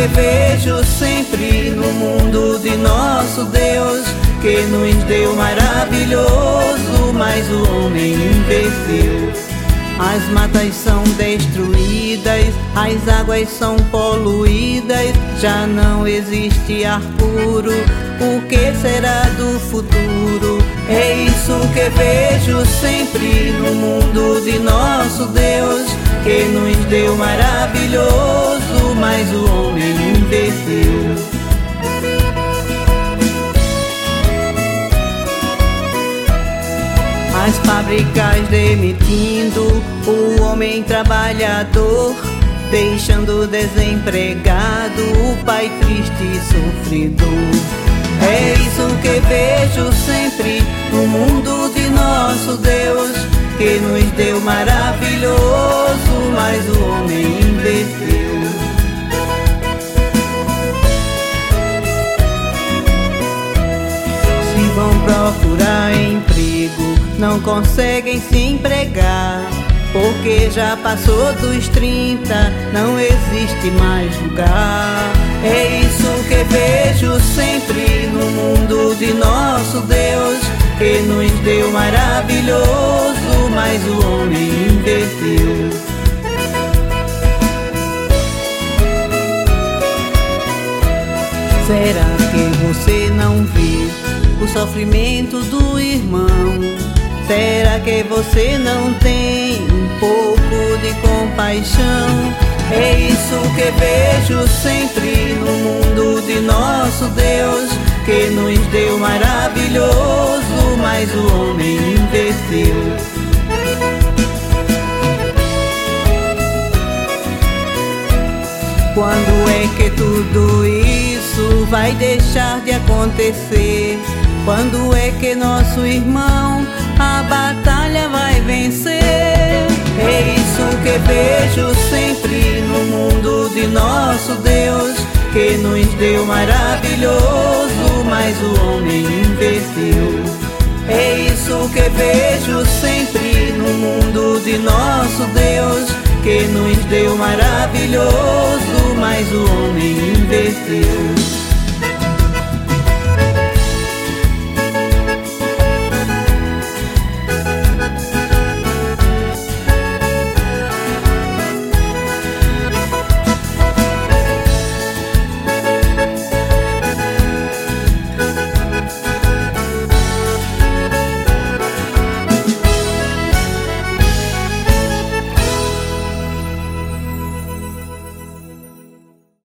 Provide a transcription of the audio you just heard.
que vejo sempre no mundo de nosso Deus, que nos deu maravilhoso, mas o homem investiu. As matas são destruídas, as águas são poluídas, já não existe ar puro, o que será do futuro? É isso que vejo sempre no mundo de nosso Deus, que nos deu maravilhoso, mas o homem investiu. As fábricas demitindo o homem trabalhador, deixando desempregado o pai triste e sofredor. É isso que vejo sempre no mundo de nosso Deus, que nos deu maravilhoso, mas o homem investiu. Se vão procurar emprego, não conseguem se empregar, porque já passou dos 30, não existe mais lugar. É isso que vejo sempre no mundo de nosso Deus, que nos deu maravilhoso, mas o homem investiu. Será que você não vê o sofrimento do irmão? Será que você não tem um pouco de compaixão? É isso que vejo sempre no mundo de nosso Deus, que nos deu maravilhoso, mas o homem investiu. Quando é que tudo isso vai deixar de acontecer? Quando é que nosso irmão a batalha vai vencer? É isso que vejo sempre no mundo de nosso Deus, que nos deu maravilhoso, mas o homem investiu. É isso que vejo sempre no mundo de nosso Deus, que nos deu maravilhoso, mas o homem investiu.